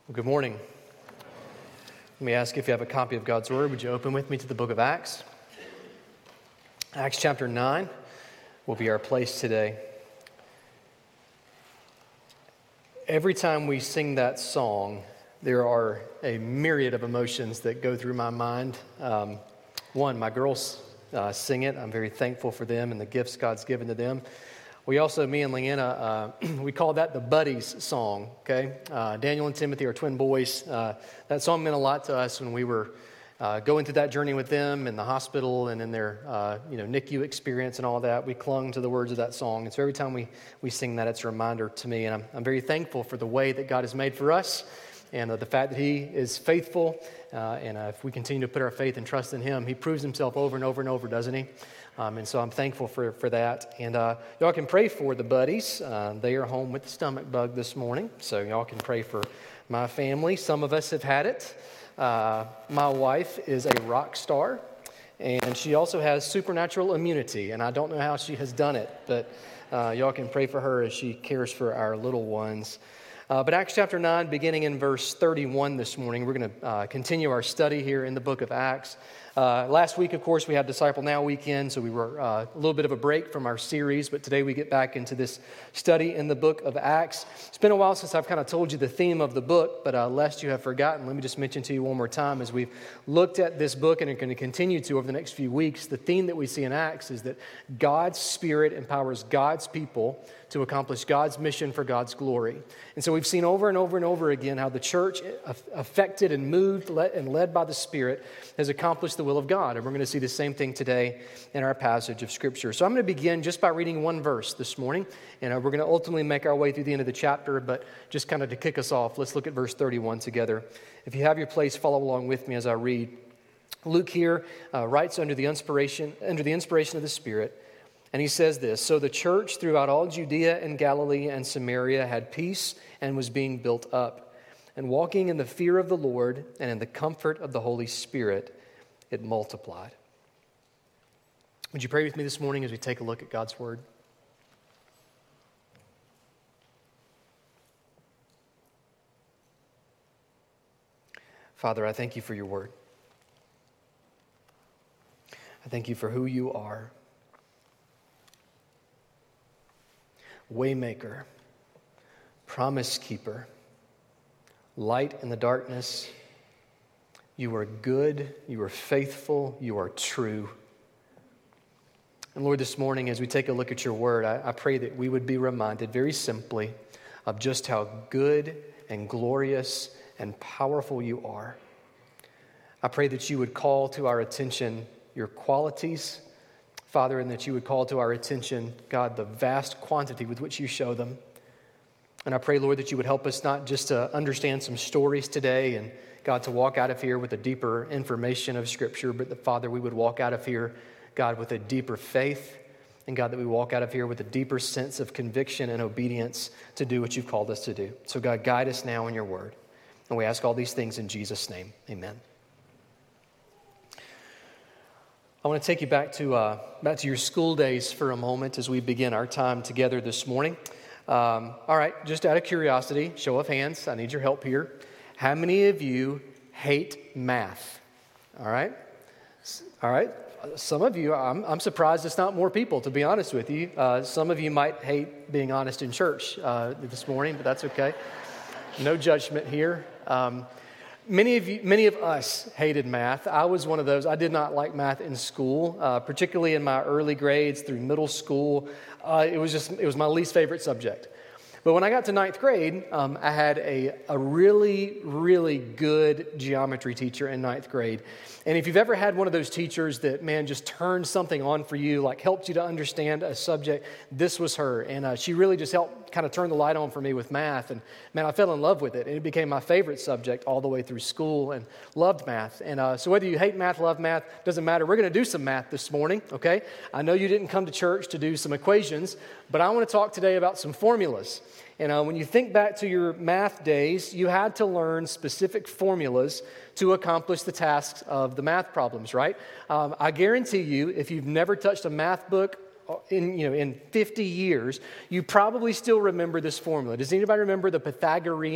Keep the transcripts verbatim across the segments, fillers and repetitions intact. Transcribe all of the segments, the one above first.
Well, good morning. Let me ask if you have a copy of God's Word. Would you open with me to the book of Acts? Acts chapter nine will be our place today. Every time we sing that song, there are a myriad of emotions that go through my mind. Um, one, my girls uh, sing it. I'm very thankful for them and the gifts God's given to them. We also, me and Leanna, uh, we call that the Buddies song, okay? Uh, Daniel and Timothy are twin boys. Uh, that song meant a lot to us when we were uh, going through that journey with them in the hospital and in their, uh, you know, N I C U experience and all that. We clung to the words of that song. And so every time we, we sing that, it's a reminder to me. And I'm, I'm very thankful for the way that God has made for us and uh, the fact that He is faithful. Uh, and uh, if we continue to put our faith and trust in Him, He proves Himself over and over and over, doesn't He? Um, and so I'm thankful for, for that. And uh, y'all can pray for the buddies. Uh, they are home with the stomach bug this morning. So y'all can pray for my family. Some of us have had it. Uh, my wife is a rock star. And she also has supernatural immunity. And I don't know how she has done it. But uh, y'all can pray for her as she cares for our little ones. Uh, but Acts chapter nine, beginning in verse thirty-one this morning, we're going to uh, continue our study here in the book of Acts. Uh, last week, of course, we had Disciple Now weekend, so we were uh, a little bit of a break from our series, but today we get back into this study in the book of Acts. It's been a while since I've kind of told you the theme of the book, but uh, lest you have forgotten, let me just mention to you one more time as we've looked at this book and are going to continue to over the next few weeks. The theme that we see in Acts is that God's Spirit empowers God's people to accomplish God's mission for God's glory. And so we've seen over and over and over again how the church, affected and moved and led by the Spirit, has accomplished the will of God. And we're going to see the same thing today in our passage of Scripture. So I'm going to begin just by reading one verse this morning, and we're going to ultimately make our way through the end of the chapter, but just kind of to kick us off, let's look at verse thirty-one together. If you have your place, follow along with me as I read. Luke here uh, writes under the inspiration, under the inspiration of the Spirit, and he says this: "So the church throughout all Judea and Galilee and Samaria had peace and was being built up. And walking in the fear of the Lord and in the comfort of the Holy Spirit, it multiplied." Would you pray with me this morning as we take a look at God's Word? Father, I thank you for your Word. I thank you for who you are. Waymaker, promise keeper, light in the darkness. You are good, you are faithful, you are true. And Lord, this morning as we take a look at your word, I, I pray that we would be reminded very simply of just how good and glorious and powerful you are. I pray that you would call to our attention your qualities, Father, and that you would call to our attention, God, the vast quantity with which you show them. And I pray, Lord, that you would help us not just to understand some stories today and, God, to walk out of here with a deeper information of Scripture, but that, Father, we would walk out of here, God, with a deeper faith, and, God, that we walk out of here with a deeper sense of conviction and obedience to do what you've called us to do. So, God, guide us now in your word. And we ask all these things in Jesus' name. Amen. I want to take you back to uh, back to your school days for a moment as we begin our time together this morning. Um, all right, just out of curiosity, show of hands, I need your help here. How many of you hate math? All right, all right. Some of you, I'm, I'm surprised it's not more people, to be honest with you. Uh, some of you might hate being honest in church uh, this morning, but that's okay. No judgment here. Um, Many of you, many of us hated math. I was one of those. I did not like math in school, uh, particularly in my early grades through middle school. Uh, it was just, it was my least favorite subject. But when I got to ninth grade, um, I had a, a really, really good geometry teacher in ninth grade. And if you've ever had one of those teachers that, man, just turned something on for you, like helped you to understand a subject, this was her. And uh, she really just helped kind of turn the light on for me with math. And, man, I fell in love with it. And it became my favorite subject all the way through school and loved math. And uh, so whether you hate math, love math, doesn't matter. We're going to do some math this morning, okay? I know you didn't come to church to do some equations, but I want to talk today about some formulas. And uh, when you think back to your math days, you had to learn specific formulas to accomplish the tasks of the math problems, right? Um, I guarantee you, if you've never touched a math book in, you know, in fifty years, you probably still remember this formula. Does anybody remember the Pythagorean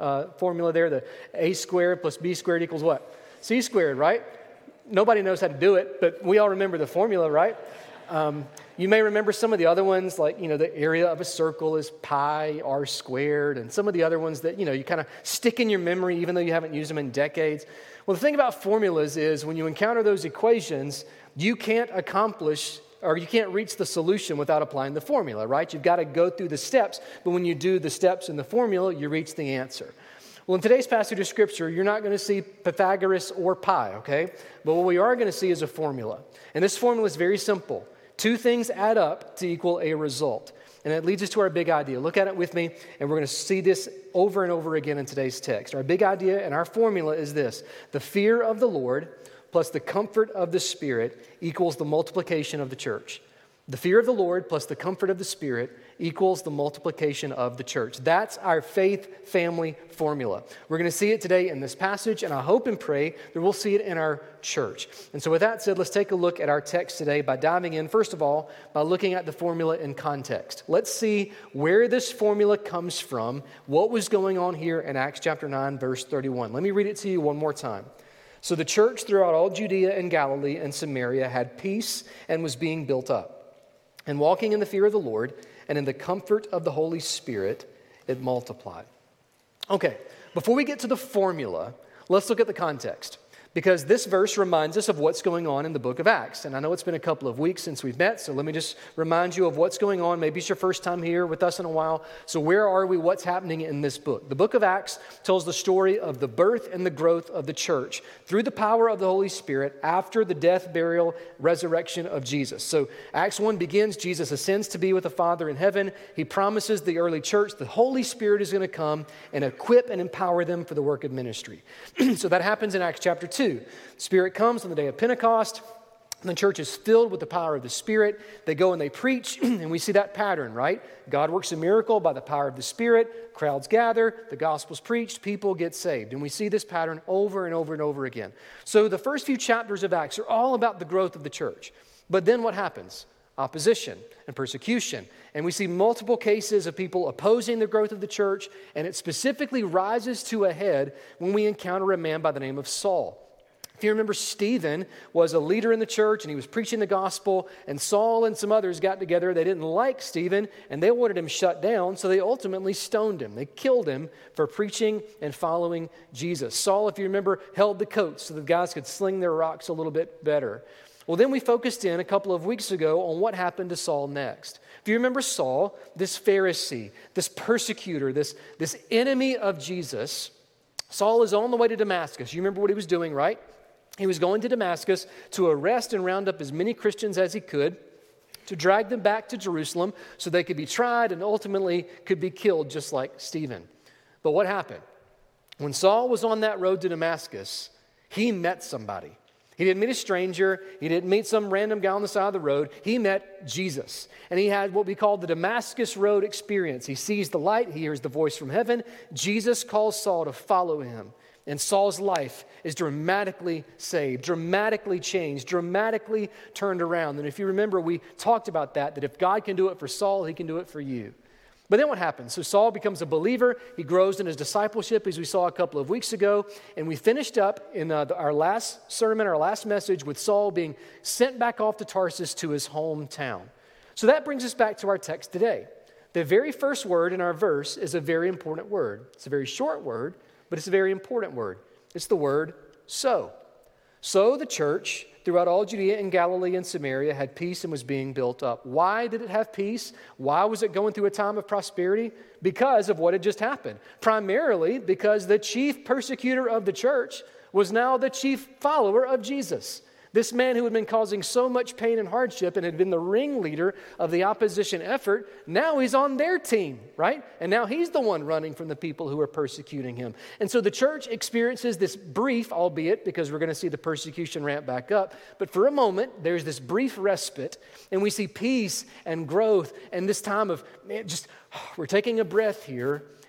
uh, formula there, the a squared plus b squared equals what? C squared, right? Nobody knows how to do it, but we all remember the formula, right? Um, you may remember some of the other ones, like, you know, the area of a circle is pi r squared, and some of the other ones that, you know, you kind of stick in your memory even though you haven't used them in decades. Well, the thing about formulas is when you encounter those equations, you can't accomplish or you can't reach the solution without applying the formula, right? You've got to go through the steps, but when you do the steps in the formula, you reach the answer. Well, in today's passage of Scripture, you're not going to see Pythagoras or pi, okay? But what we are going to see is a formula. And this formula is very simple. Two things add up to equal a result. And it leads us to our big idea. Look at it with me, and we're going to see this over and over again in today's text. Our big idea and our formula is this: the fear of the Lord plus the comfort of the Spirit equals the multiplication of the church. The fear of the Lord plus the comfort of the Spirit equals the multiplication of the church. That's our faith family formula. We're going to see it today in this passage, and I hope and pray that we'll see it in our church. And so with that said, let's take a look at our text today by diving in, first of all, by looking at the formula in context. Let's see where this formula comes from, what was going on here in Acts chapter nine, verse thirty-one. Let me read it to you one more time. So the church throughout all Judea and Galilee and Samaria had peace and was being built up. And walking in the fear of the Lord and in the comfort of the Holy Spirit, it multiplied. Okay, before we get to the formula, let's look at the context, because this verse reminds us of what's going on in the book of Acts. And I know it's been a couple of weeks since we've met, so let me just remind you of what's going on. Maybe it's your first time here with us in a while. So where are we? What's happening in this book? The book of Acts tells the story of the birth and the growth of the church through the power of the Holy Spirit after the death, burial, resurrection of Jesus. So Acts one begins, Jesus ascends to be with the Father in heaven. He promises the early church the Holy Spirit is going to come and equip and empower them for the work of ministry. So that happens in Acts chapter two. The Spirit comes on the day of Pentecost. And the church is filled with the power of the Spirit. They go and they preach, and we see that pattern, right? God works a miracle by the power of the Spirit. Crowds gather, the gospel's preached, people get saved. And we see this pattern over and over and over again. So the first few chapters of Acts are all about the growth of the church. But then what happens? Opposition and persecution. And we see multiple cases of people opposing the growth of the church, and it specifically rises to a head when we encounter a man by the name of Saul. If you remember, Stephen was a leader in the church, and he was preaching the gospel, and Saul and some others got together. They didn't like Stephen, and they wanted him shut down, so they ultimately stoned him. They killed him for preaching and following Jesus. Saul, if you remember, held the coats so the guys could sling their rocks a little bit better. Well, then we focused in a couple of weeks ago on what happened to Saul next. If you remember Saul, this Pharisee, this persecutor, this, this enemy of Jesus, Saul is on the way to Damascus. You remember what he was doing, right? He was going to Damascus to arrest and round up as many Christians as he could, to drag them back to Jerusalem so they could be tried and ultimately could be killed just like Stephen. But what happened? When Saul was on that road to Damascus, he met somebody. He didn't meet a stranger. He didn't meet some random guy on the side of the road. He met Jesus. And he had what we call the Damascus Road experience. He sees the light. He hears the voice from heaven. Jesus calls Saul to follow him. And Saul's life is dramatically saved, dramatically changed, dramatically turned around. And if you remember, we talked about that, that if God can do it for Saul, he can do it for you. But then what happens? So Saul becomes a believer. He grows in his discipleship, as we saw a couple of weeks ago. And we finished up in uh, the, our last sermon, our last message, with Saul being sent back off to Tarsus to his hometown. So that brings us back to our text today. The very first word in our verse is a very important word. It's a very short word, but it's a very important word. It's the word so. So the church throughout all Judea and Galilee and Samaria had peace and was being built up. Why did it have peace? Why was it going through a time of prosperity? Because of what had just happened. Primarily because the chief persecutor of the church was now the chief follower of Jesus. This man who had been causing so much pain and hardship and had been the ringleader of the opposition effort, now he's on their team, right? And now he's the one running from the people who are persecuting him. And so the church experiences this brief, albeit because we're going to see the persecution ramp back up, but for a moment, there's this brief respite, and we see peace and growth and this time of, man, just, we're taking a breath here.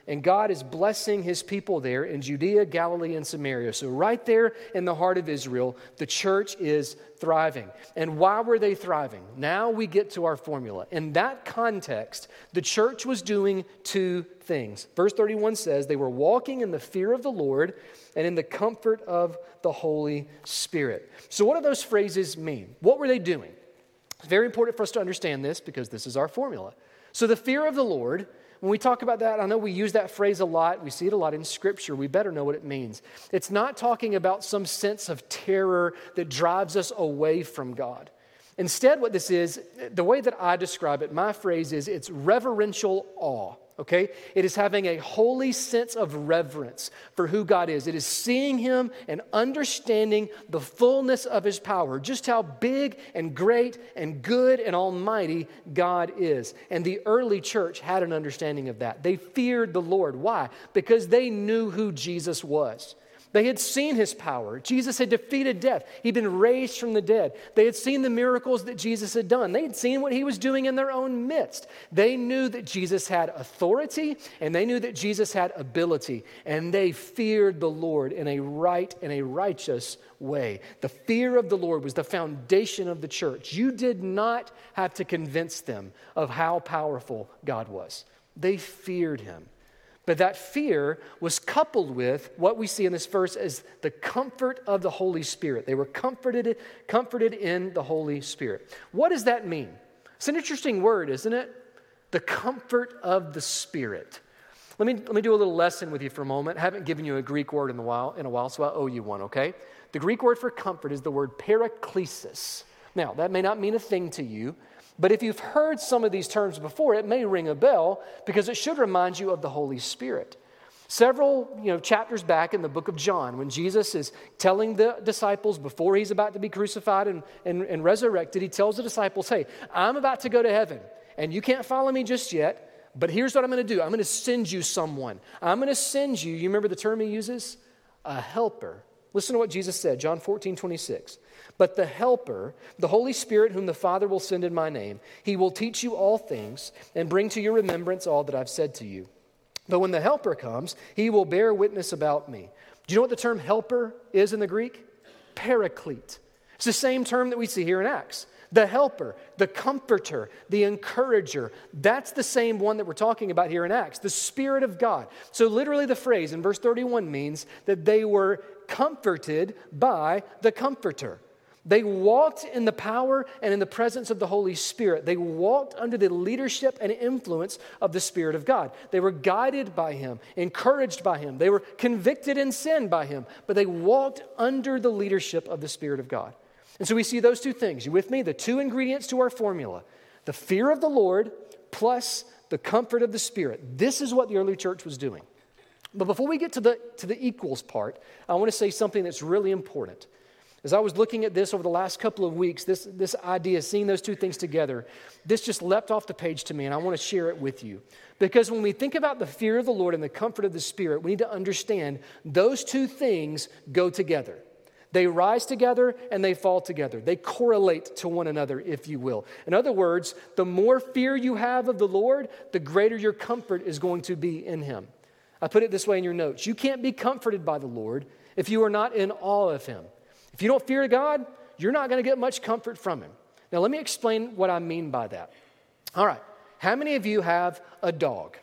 and God is blessing his people there in Judea, Galilee, and Samaria. So right there in the heart of Israel, the church is thriving. And why were they thriving? Now we get to our formula. In that context, the church was doing two things. Verse thirty-one says they were walking in the fear of the Lord and in the comfort of the Holy Spirit. So what do those phrases mean? What were they doing? It's very important for us to understand this because this is our formula. So the fear of the Lord, when we talk about that, I know we use that phrase a lot. We see it a lot in Scripture. We better know what it means. It's not talking about some sense of terror that drives us away from God. Instead, what this is, the way that I describe it, my phrase is it's reverential awe. Okay? It is having a holy sense of reverence for who God is. It is seeing him and understanding the fullness of his power, just how big and great and good and almighty God is. And the early church had an understanding of that. They feared the Lord. Why? Because they knew who Jesus was. They had seen his power. Jesus had defeated death. He'd been raised from the dead. They had seen the miracles that Jesus had done. They had seen what he was doing in their own midst. They knew that Jesus had authority, and they knew that Jesus had ability, and they feared the Lord in a right and a righteous way. The fear of the Lord was the foundation of the church. You did not have to convince them of how powerful God was. They feared him. But that fear was coupled with what we see in this verse as the comfort of the Holy Spirit. They were comforted, comforted in the Holy Spirit. What does that mean? It's an interesting word, isn't it? The comfort of the Spirit. Let me, let me do a little lesson with you for a moment. I haven't given you a Greek word in a while, in a while, so I owe you one, okay? The Greek word for comfort is the word paraklesis. Now, that may not mean a thing to you, but if you've heard some of these terms before, it may ring a bell because it should remind you of the Holy Spirit. Several you know, chapters back in the book of John, when Jesus is telling the disciples before he's about to be crucified and, and, and resurrected, he tells the disciples, hey, I'm about to go to heaven, and you can't follow me just yet, but here's what I'm going to do. I'm going to send you someone. I'm going to send you, you remember the term he uses? A helper. Listen to what Jesus said, John fourteen twenty-six. But the helper, the Holy Spirit whom the Father will send in my name, he will teach you all things and bring to your remembrance all that I've said to you. But when the helper comes, he will bear witness about me. Do you know what the term helper is in the Greek? Paraclete. It's the same term that we see here in Acts. The helper, the comforter, the encourager. That's the same one that we're talking about here in Acts, the Spirit of God. So literally the phrase in verse thirty-one means that they were comforted by the Comforter. They walked in the power and in the presence of the Holy Spirit. They walked under the leadership and influence of the Spirit of God. They were guided by him, encouraged by him. They were convicted in sin by him, but they walked under the leadership of the Spirit of God. And so we see those two things. You with me? The two ingredients to our formula. The fear of the Lord plus the comfort of the Spirit. This is what the early church was doing. But before we get to the, to the equals part, I want to say something that's really important. As I was looking at this over the last couple of weeks, this, this idea, seeing those two things together, this just leapt off the page to me, and I want to share it with you. Because when we think about the fear of the Lord and the comfort of the Spirit, we need to understand those two things go together. They rise together and they fall together. They correlate to one another, if you will. In other words, the more fear you have of the Lord, the greater your comfort is going to be in him. I put it this way in your notes. You can't be comforted by the Lord if you are not in awe of him. If you don't fear God, you're not going to get much comfort from him. Now, let me explain what I mean by that. All right. How many of you have a dog?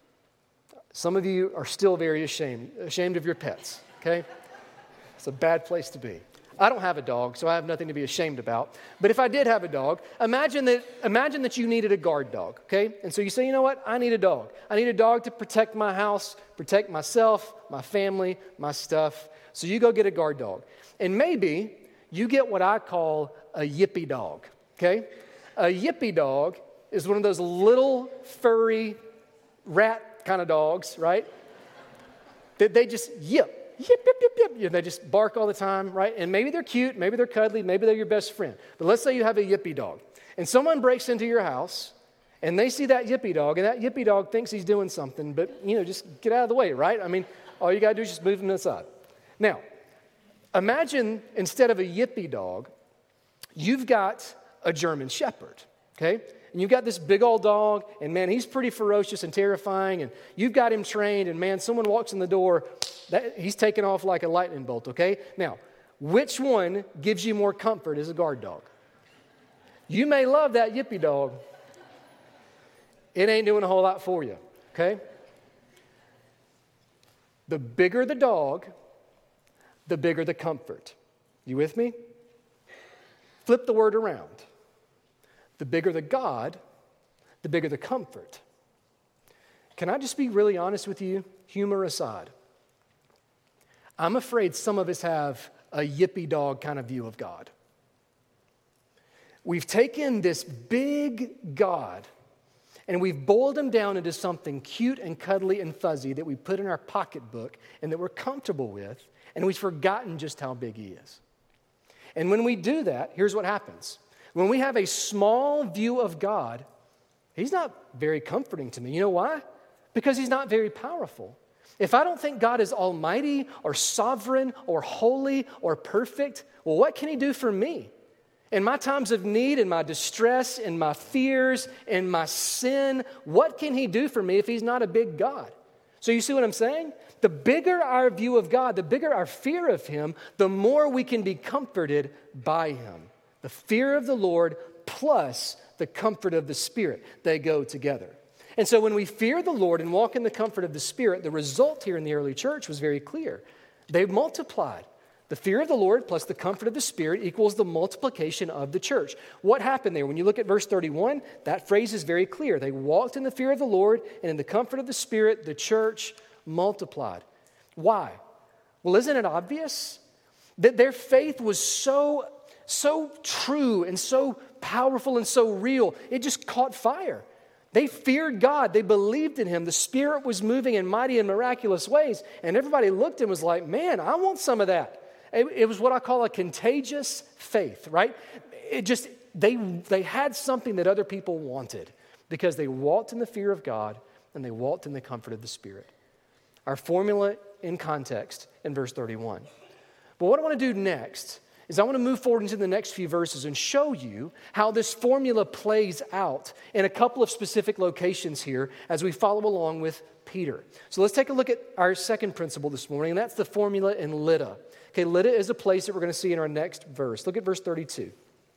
Some of you are still very ashamed, ashamed of your pets, okay? It's a bad place to be. I don't have a dog, so I have nothing to be ashamed about. But if I did have a dog, imagine that, imagine that you needed a guard dog, okay? And so you say, you know what? I need a dog. I need a dog to protect my house, protect myself, my family, my stuff. So you go get a guard dog. And maybe you get what I call a yippy dog, okay? A yippy dog is one of those little furry rat kind of dogs, right? That they just yip, yip, yip, yip, yip. And they just bark all the time, right? And maybe they're cute, maybe they're cuddly, maybe they're your best friend. But let's say you have a yippy dog. And someone breaks into your house, and they see that yippy dog, and that yippy dog thinks he's doing something, but, you know, just get out of the way, right? I mean, all you got to do is just move him aside. Now, imagine instead of a yippy dog, you've got a German Shepherd, okay? And you've got this big old dog, and man, he's pretty ferocious and terrifying, and you've got him trained, and man, someone walks in the door, that, he's taking off like a lightning bolt, okay? Now, which one gives you more comfort as a guard dog? You may love that yippy dog. It ain't doing a whole lot for you, okay? The bigger the dog, the bigger the comfort. You with me? Flip the word around. The bigger the God, the bigger the comfort. Can I just be really honest with you? Humor aside. I'm afraid some of us have a yippy dog kind of view of God. We've taken this big God and we've boiled him down into something cute and cuddly and fuzzy that we put in our pocketbook and that we're comfortable with, and we've forgotten just how big he is. And when we do that, here's what happens. When we have a small view of God, he's not very comforting to me. You know why? Because he's not very powerful. If I don't think God is almighty or sovereign or holy or perfect, well, what can he do for me? In my times of need, in my distress, in my fears, in my sin, what can he do for me if he's not a big God? So you see what I'm saying? The bigger our view of God, the bigger our fear of him, the more we can be comforted by him. The fear of the Lord plus the comfort of the Spirit, they go together. And so when we fear the Lord and walk in the comfort of the Spirit, the result here in the early church was very clear. They multiplied. The fear of the Lord plus the comfort of the Spirit equals the multiplication of the church. What happened there? When you look at verse thirty-one, that phrase is very clear. They walked in the fear of the Lord, and in the comfort of the Spirit, the church multiplied. Why? Well, isn't it obvious? That their faith was so, so true and so powerful and so real, it just caught fire. They feared God. They believed in him. The Spirit was moving in mighty and miraculous ways, and everybody looked and was like, man, I want some of that. It was what I call a contagious faith, right? It just, they, they had something that other people wanted because they walked in the fear of God and they walked in the comfort of the Spirit. Our formula in context in verse thirty-one. But what I want to do next is I want to move forward into the next few verses and show you how this formula plays out in a couple of specific locations here as we follow along with Peter. So let's take a look at our second principle this morning, and that's the formula in Lydda. Okay, Lydda is a place that we're going to see in our next verse. Look at verse thirty-two.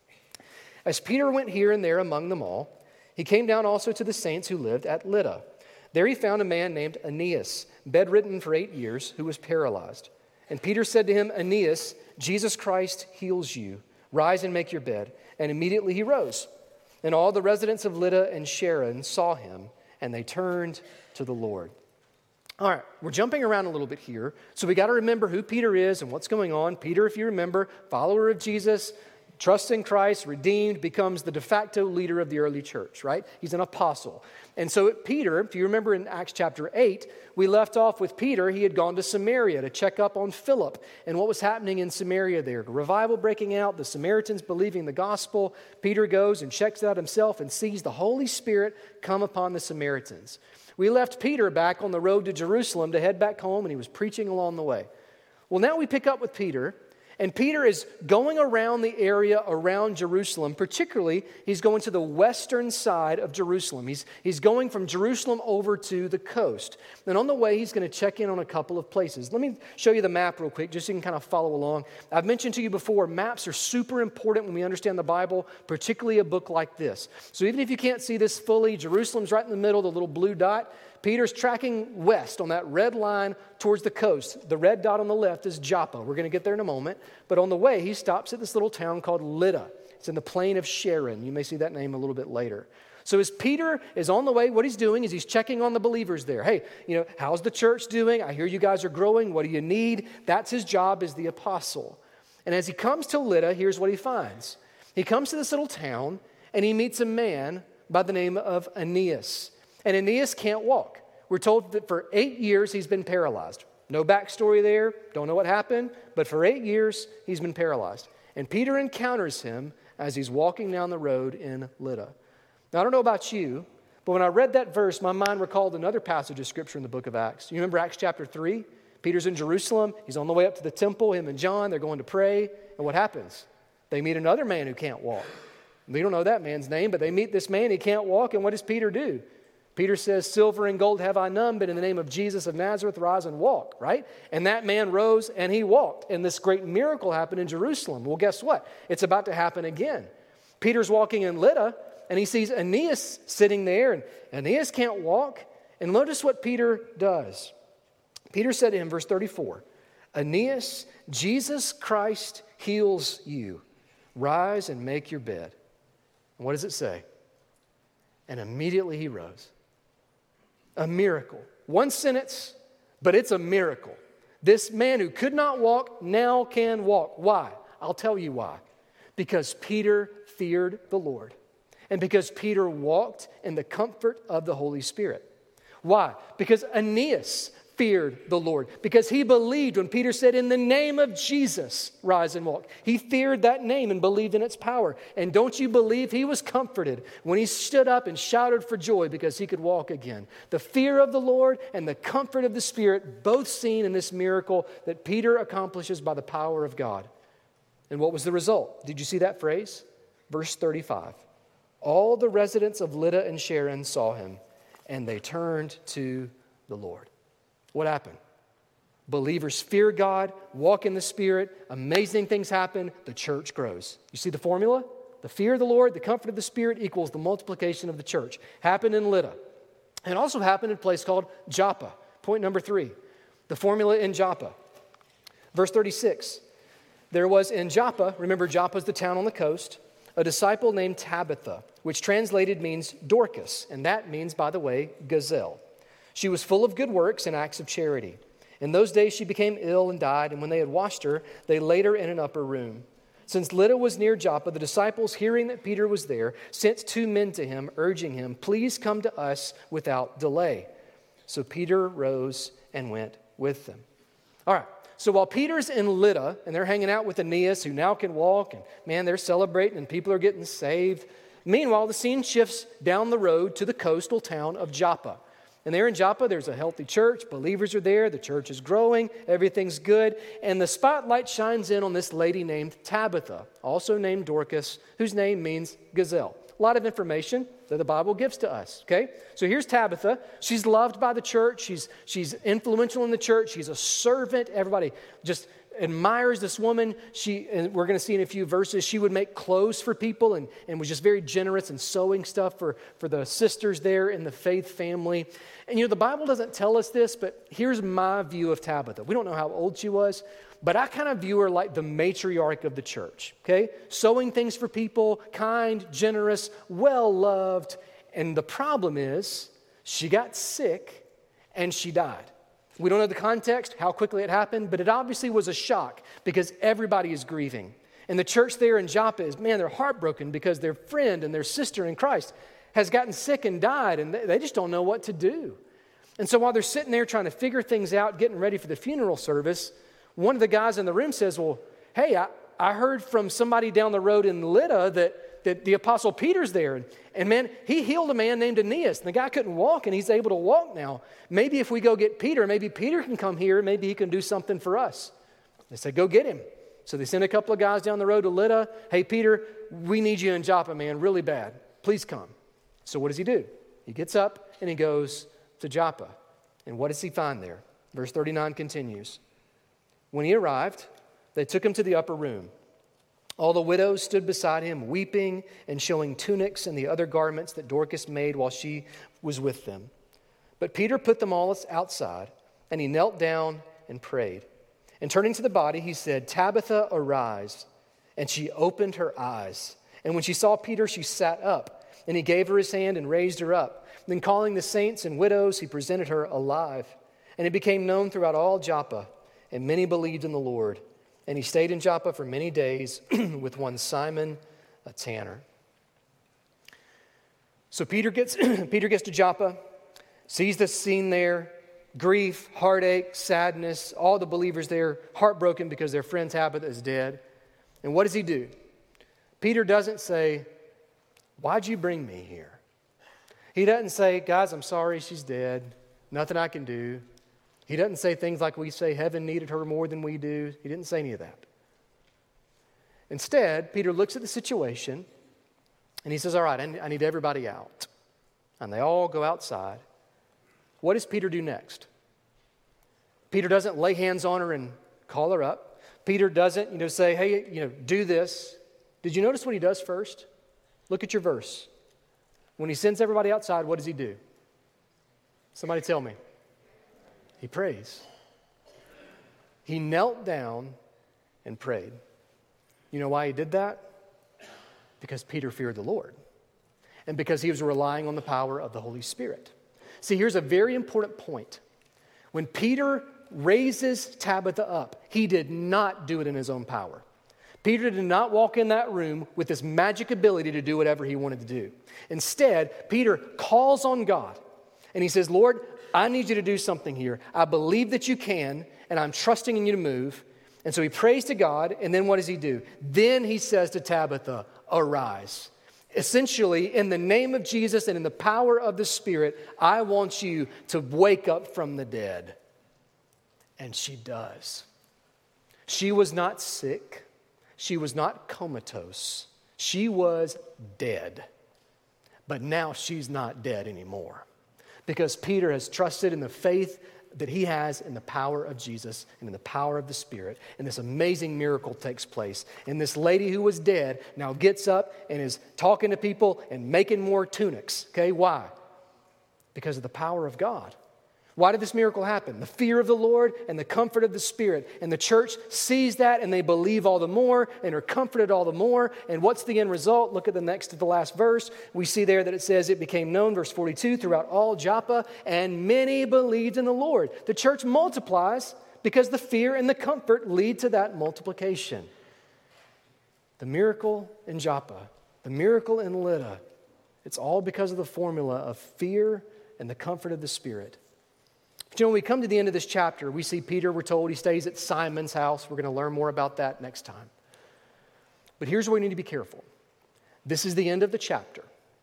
As Peter went here and there among them all, he came down also to the saints who lived at Lydda. There he found a man named Aeneas, bedridden for eight years, who was paralyzed. And Peter said to him, Aeneas, Jesus Christ heals you. Rise and make your bed. And immediately he rose. And all the residents of Lydda and Sharon saw him, and they turned to the Lord. All right, we're jumping around a little bit here. So we got to remember who Peter is and what's going on. Peter, if you remember, follower of Jesus, trusts in Christ, redeemed, becomes the de facto leader of the early church, right? He's an apostle. And so Peter, if you remember in Acts chapter eight, we left off with Peter. He had gone to Samaria to check up on Philip and what was happening in Samaria there. Revival breaking out, the Samaritans believing the gospel. Peter goes and checks it out himself and sees the Holy Spirit come upon the Samaritans. We left Peter back on the road to Jerusalem to head back home, and he was preaching along the way. Well, now we pick up with Peter, and Peter is going around the area around Jerusalem. Particularly, he's going to the western side of Jerusalem. He's, he's going from Jerusalem over to the coast. And on the way, he's going to check in on a couple of places. Let me show you the map real quick, just so you can kind of follow along. I've mentioned to you before, maps are super important when we understand the Bible, particularly a book like this. So even if you can't see this fully, Jerusalem's right in the middle, the little blue dot. Peter's tracking west on that red line towards the coast. The red dot on the left is Joppa. We're going to get there in a moment. But on the way, he stops at this little town called Lydda. It's in the plain of Sharon. You may see that name a little bit later. So as Peter is on the way, what he's doing is he's checking on the believers there. Hey, you know, how's the church doing? I hear you guys are growing. What do you need? That's his job as the apostle. And as he comes to Lydda, here's what he finds. He comes to this little town, and he meets a man by the name of Aeneas. And Aeneas can't walk. We're told that for eight years he's been paralyzed. No backstory there, don't know what happened, but for eight years he's been paralyzed. And Peter encounters him as he's walking down the road in Lydda. Now, I don't know about you, but when I read that verse, my mind recalled another passage of Scripture in the book of Acts. You remember Acts chapter three? Peter's in Jerusalem. He's on the way up to the temple, him and John. They're going to pray. And what happens? They meet another man who can't walk. We don't know that man's name, but they meet this man. He can't walk. And what does Peter do? Peter says, silver and gold have I none, but in the name of Jesus of Nazareth, rise and walk, right? And that man rose and he walked. And this great miracle happened in Jerusalem. Well, guess what? It's about to happen again. Peter's walking in Lydda, and he sees Aeneas sitting there, and Aeneas can't walk. And notice what Peter does. Peter said to him, verse thirty-four, Aeneas, Jesus Christ heals you. Rise and make your bed. And what does it say? And immediately he rose. A miracle. One sentence, but it's a miracle. This man who could not walk now can walk. Why? I'll tell you why. Because Peter feared the Lord. And because Peter walked in the comfort of the Holy Spirit. Why? Because Aeneas feared the Lord, because he believed when Peter said, in the name of Jesus, rise and walk. He feared that name and believed in its power. And don't you believe he was comforted when he stood up and shouted for joy because he could walk again? The fear of the Lord and the comfort of the Spirit, both seen in this miracle that Peter accomplishes by the power of God. And what was the result? Did you see that phrase? Verse thirty-five. All the residents of Lydda and Sharon saw him, and they turned to the Lord. What happened? Believers fear God, walk in the Spirit, amazing things happen, the church grows. You see the formula? The fear of the Lord, the comfort of the Spirit equals the multiplication of the church. Happened in Lydda. And also happened in a place called Joppa. Point number three, the formula in Joppa. Verse thirty-six, there was in Joppa, remember Joppa is the town on the coast, a disciple named Tabitha, which translated means Dorcas, and that means, by the way, gazelle. She was full of good works and acts of charity. In those days she became ill and died, and when they had washed her, they laid her in an upper room. Since Lydda was near Joppa, the disciples, hearing that Peter was there, sent two men to him, urging him, please come to us without delay. So Peter rose and went with them. All right, so while Peter's in Lydda, and they're hanging out with Aeneas, who now can walk, and man, they're celebrating, and people are getting saved. Meanwhile, the scene shifts down the road to the coastal town of Joppa. And there in Joppa, there's a healthy church. Believers are there. The church is growing. Everything's good. And the spotlight shines in on this lady named Tabitha, also named Dorcas, whose name means gazelle. A lot of information that the Bible gives to us, okay? So here's Tabitha. She's loved by the church. She's, she's influential in the church. She's a servant. Everybody just admires this woman. She, and we're going to see in a few verses, she would make clothes for people and, and was just very generous in sewing stuff for, for the sisters there in the faith family. And you know, the Bible doesn't tell us this, but here's my view of Tabitha. We don't know how old she was, but I kind of view her like the matriarch of the church, okay? Sewing things for people, kind, generous, well-loved. And the problem is, she got sick and she died. We don't know the context, how quickly it happened, but it obviously was a shock because everybody is grieving. And the church there in Joppa is, man, they're heartbroken because their friend and their sister in Christ has gotten sick and died, and they just don't know what to do. And so while they're sitting there trying to figure things out, getting ready for the funeral service, one of the guys in the room says, well, hey, I, I heard from somebody down the road in Lydda that, that the Apostle Peter's there. And, and man, he healed a man named Aeneas. And the guy couldn't walk, and he's able to walk now. Maybe if we go get Peter, maybe Peter can come here. Maybe he can do something for us. They said, go get him. So they sent a couple of guys down the road to Lydda. Hey, Peter, we need you in Joppa, man, really bad. Please come. So what does he do? He gets up and he goes to Joppa. And what does he find there? Verse thirty-nine continues. When he arrived, they took him to the upper room. All the widows stood beside him, weeping and showing tunics and the other garments that Dorcas made while she was with them. But Peter put them all outside, and he knelt down and prayed. And turning to the body, he said, Tabitha, arise. And she opened her eyes. And when she saw Peter, she sat up. And he gave her his hand and raised her up. Then calling the saints and widows, he presented her alive. And it became known throughout all Joppa, and many believed in the Lord. And he stayed in Joppa for many days with one Simon, a tanner. So Peter gets, Peter gets to Joppa, sees the scene there, grief, heartache, sadness, all the believers there, heartbroken because their friend Tabitha is dead. And what does he do? Peter doesn't say, why'd you bring me here? He doesn't say, guys, I'm sorry she's dead. Nothing I can do. He doesn't say things like we say heaven needed her more than we do. He didn't say any of that. Instead, Peter looks at the situation And he says, all right, I need everybody out. And they all go outside. What does Peter do next? Peter doesn't lay hands on her and call her up. Peter doesn't, you know, say, hey, you know, do this. Did you notice what he does first? Look at your verse. When he sends everybody outside, what does he do? Somebody tell me. He prays. He knelt down and prayed. You know why he did that? Because Peter feared the Lord. And because he was relying on the power of the Holy Spirit. See, here's a very important point. When Peter raises Tabitha up, he did not do it in his own power. Peter did not walk in that room with this magic ability to do whatever he wanted to do. Instead, Peter calls on God and he says, Lord, I need you to do something here. I believe that you can, and I'm trusting in you to move. And so he prays to God, and then what does he do? Then he says to Tabitha, arise. Essentially, in the name of Jesus and in the power of the Spirit, I want you to wake up from the dead. And she does. She was not sick. She was not comatose. She was dead. But now she's not dead anymore. Because Peter has trusted in the faith that he has in the power of Jesus and in the power of the Spirit. And this amazing miracle takes place. And this lady who was dead now gets up and is talking to people and making more tunics. Okay, why? Because of the power of God. Why did this miracle happen? The fear of the Lord and the comfort of the Spirit. And the church sees that and they believe all the more and are comforted all the more. And what's the end result? Look at the next to the last verse. We see there that it says it became known, verse forty-two, throughout all Joppa, and many believed in the Lord. The church multiplies because the fear and the comfort lead to that multiplication. The miracle in Joppa, the miracle in Lydda, it's all because of the formula of fear and the comfort of the Spirit. But you know, when we come to the end of this chapter, we see Peter, we're told he stays at Simon's house. We're going to learn more about that next time. But here's where we need to be careful. This is the end of the chapter.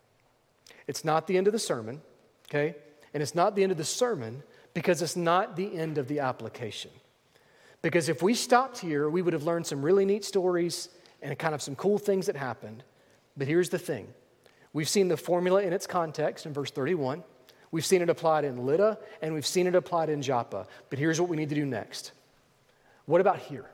It's not the end of the sermon, okay? And it's not the end of the sermon because it's not the end of the application. Because if we stopped here, we would have learned some really neat stories and kind of some cool things that happened. But here's the thing. We've seen the formula in its context in verse thirty-one. We've seen it applied in Lydda, and we've seen it applied in Joppa. But here's what we need to do next. What about here?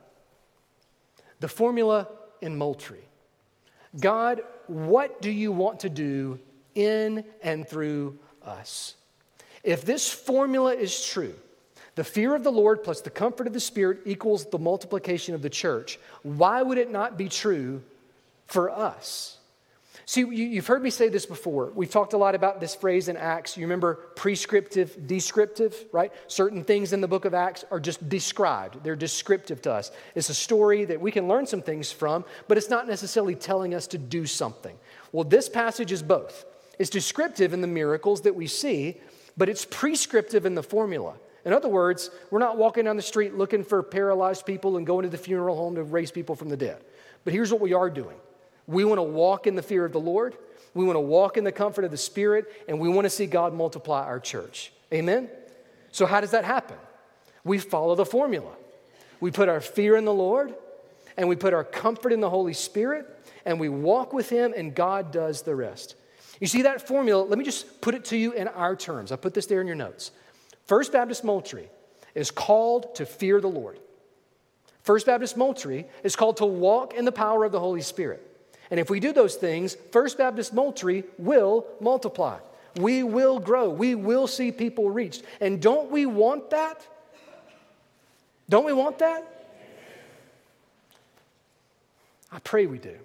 The formula in Moultrie. God, what do you want to do in and through us? If this formula is true, the fear of the Lord plus the comfort of the Spirit equals the multiplication of the church, why would it not be true for us? See, you've heard me say this before. We've talked a lot about this phrase in Acts. You remember prescriptive, descriptive, right? Certain things in the book of Acts are just described. They're descriptive to us. It's a story that we can learn some things from, but it's not necessarily telling us to do something. Well, this passage is both. It's descriptive in the miracles that we see, but it's prescriptive in the formula. In other words, we're not walking down the street looking for paralyzed people and going to the funeral home to raise people from the dead. But here's what we are doing. We want to walk in the fear of the Lord. We want to walk in the comfort of the Spirit, and we want to see God multiply our church. Amen? So how does that happen? We follow the formula. We put our fear in the Lord, and we put our comfort in the Holy Spirit, and we walk with Him, and God does the rest. You see that formula? Let me just put it to you in our terms. I put this there in your notes. First Baptist Moultrie is called to fear the Lord. First Baptist Moultrie is called to walk in the power of the Holy Spirit. And if we do those things, First Baptist Moultrie will multiply. We will grow. We will see people reached. And don't we want that? Don't we want that? I pray we do.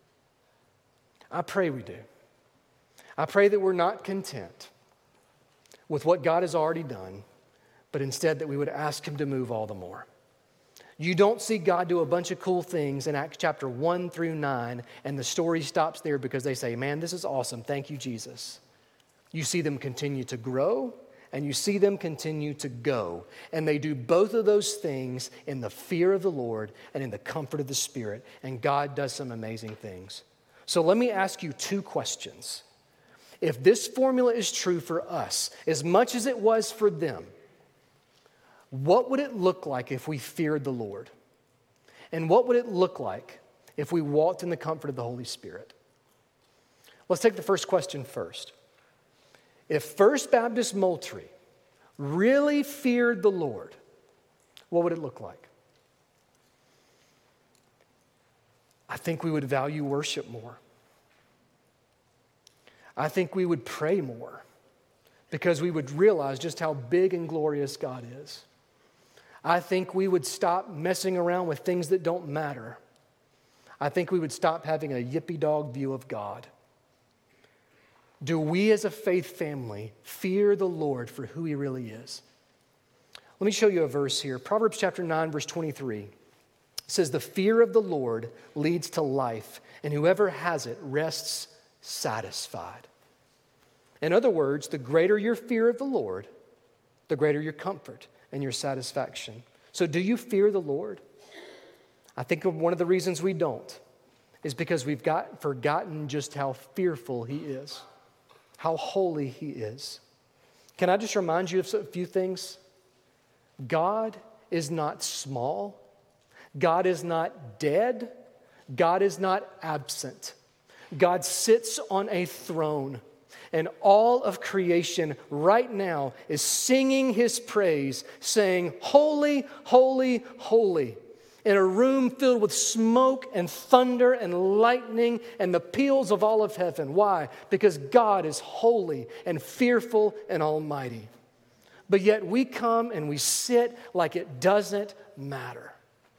I pray we do. I pray that we're not content with what God has already done, but instead that we would ask Him to move all the more. You don't see God do a bunch of cool things in Acts chapter one through nine, and the story stops there because they say, man, this is awesome. Thank you, Jesus. You see them continue to grow, and you see them continue to go. And they do both of those things in the fear of the Lord and in the comfort of the Spirit. And God does some amazing things. So let me ask you two questions. If this formula is true for us, as much as it was for them, what would it look like if we feared the Lord? And what would it look like if we walked in the comfort of the Holy Spirit? Let's take the first question first. If First Baptist Moultrie really feared the Lord, what would it look like? I think we would value worship more. I think we would pray more because we would realize just how big and glorious God is. I think we would stop messing around with things that don't matter. I think we would stop having a yippy dog view of God. Do we as a faith family fear the Lord for who He really is? Let me show you a verse here. Proverbs chapter nine, verse twenty-three. It says, the fear of the Lord leads to life, and whoever has it rests satisfied. In other words, the greater your fear of the Lord, the greater your comfort and your satisfaction. So do you fear the Lord? I think one of the reasons we don't is because we've got forgotten just how fearful He is, how holy He is. Can I just remind you of a few things? God is not small. God is not dead. God is not absent. God sits on a throne, and all of creation right now is singing His praise, saying, holy, holy, holy. In a room filled with smoke and thunder and lightning and the peals of all of heaven. Why? Because God is holy and fearful and almighty. But yet we come and we sit like it doesn't matter.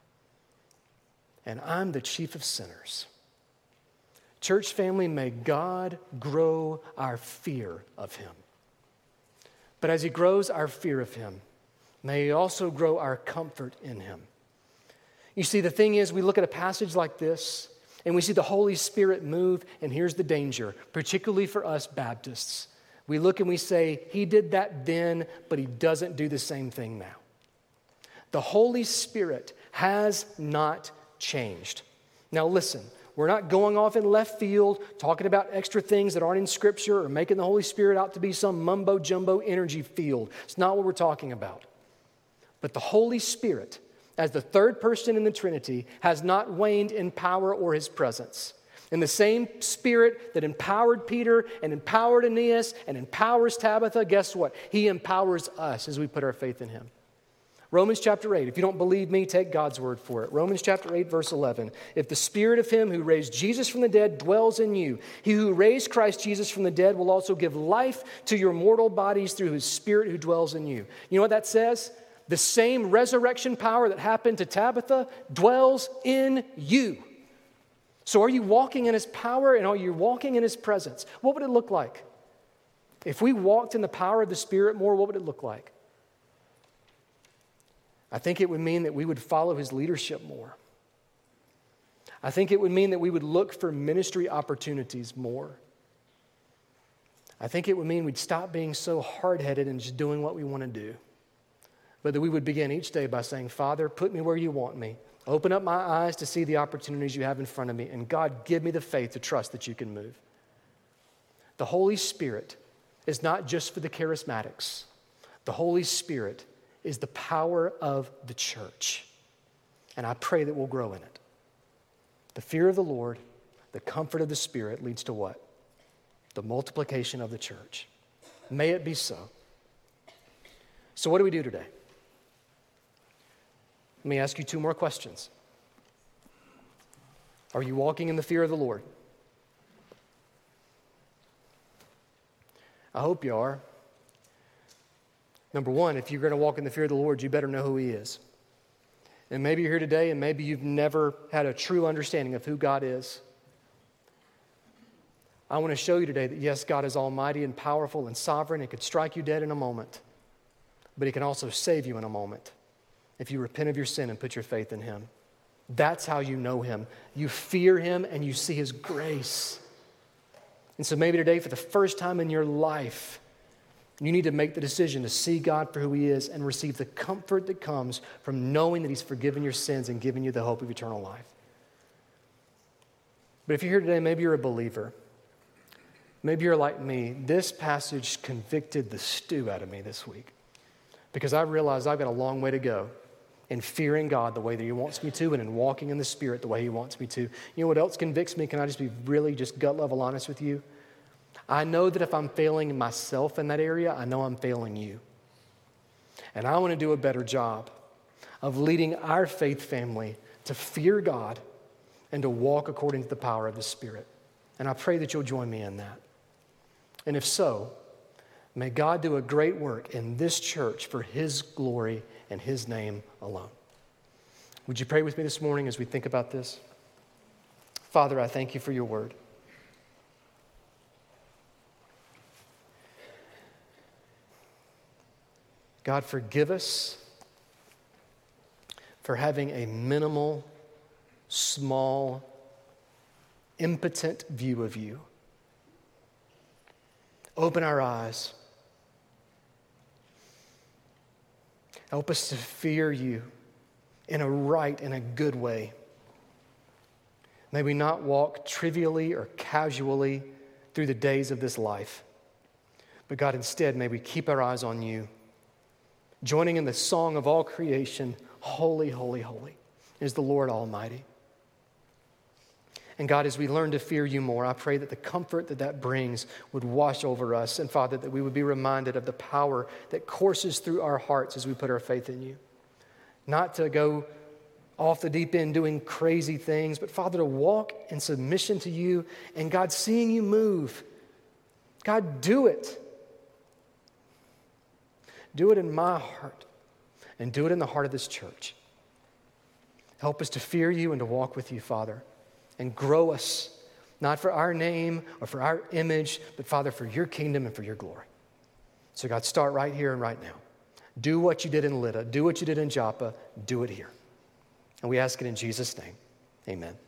And I'm the chief of sinners. Church family, may God grow our fear of Him. But as He grows our fear of Him, may He also grow our comfort in Him. You see, the thing is, we look at a passage like this, and we see the Holy Spirit move, and here's the danger, particularly for us Baptists. We look and we say, He did that then, but He doesn't do the same thing now. The Holy Spirit has not changed. Now listen, we're not going off in left field, talking about extra things that aren't in Scripture or making the Holy Spirit out to be some mumbo-jumbo energy field. It's not what we're talking about. But the Holy Spirit, as the third person in the Trinity, has not waned in power or His presence. And the same Spirit that empowered Peter and empowered Aeneas and empowers Tabitha, guess what? He empowers us as we put our faith in Him. Romans chapter eight, if you don't believe me, take God's word for it. Romans chapter eight, verse eleven. If the Spirit of Him who raised Jesus from the dead dwells in you, He who raised Christ Jesus from the dead will also give life to your mortal bodies through His Spirit who dwells in you. You know what that says? The same resurrection power that happened to Tabitha dwells in you. So are you walking in His power and are you walking in His presence? What would it look like? If we walked in the power of the Spirit more, what would it look like? I think it would mean that we would follow His leadership more. I think it would mean that we would look for ministry opportunities more. I think it would mean we'd stop being so hard-headed and just doing what we want to do. But that we would begin each day by saying, Father, put me where you want me. Open up my eyes to see the opportunities you have in front of me. And God, give me the faith to trust that you can move. The Holy Spirit is not just for the charismatics. The Holy Spirit is the power of the church. And I pray that we'll grow in it. The fear of the Lord, the comfort of the Spirit leads to what? The multiplication of the church. May it be so. So what do we do today? Let me ask you two more questions. Are you walking in the fear of the Lord? I hope you are. Number one, if you're going to walk in the fear of the Lord, you better know who He is. And maybe you're here today and maybe you've never had a true understanding of who God is. I want to show you today that yes, God is almighty and powerful and sovereign and could strike you dead in a moment. But He can also save you in a moment if you repent of your sin and put your faith in Him. That's how you know Him. You fear Him and you see His grace. And so maybe today, for the first time in your life, you need to make the decision to see God for who He is and receive the comfort that comes from knowing that He's forgiven your sins and given you the hope of eternal life. But if you're here today, maybe you're a believer. Maybe you're like me. This passage convicted the stew out of me this week because I realized I've got a long way to go in fearing God the way that He wants me to and in walking in the Spirit the way He wants me to. You know what else convicts me? Can I just be really just gut level honest with you? I know that if I'm failing myself in that area, I know I'm failing you. And I want to do a better job of leading our faith family to fear God and to walk according to the power of the Spirit. And I pray that you'll join me in that. And if so, may God do a great work in this church for His glory and His name alone. Would you pray with me this morning as we think about this? Father, I thank you for your word. God, forgive us for having a minimal, small, impotent view of you. Open our eyes. Help us to fear you in a right and a good way. May we not walk trivially or casually through the days of this life. But God, instead, may we keep our eyes on you, joining in the song of all creation, holy, holy, holy is the Lord Almighty. And God, as we learn to fear you more, I pray that the comfort that that brings would wash over us. And Father, that we would be reminded of the power that courses through our hearts as we put our faith in you. Not to go off the deep end doing crazy things, but Father, to walk in submission to you and God, seeing you move. God, do it. Do it in my heart and do it in the heart of this church. Help us to fear you and to walk with you, Father, and grow us, not for our name or for our image, but Father, for your kingdom and for your glory. So God, start right here and right now. Do what you did in Lydda. Do what you did in Joppa. Do it here. And we ask it in Jesus' name. Amen.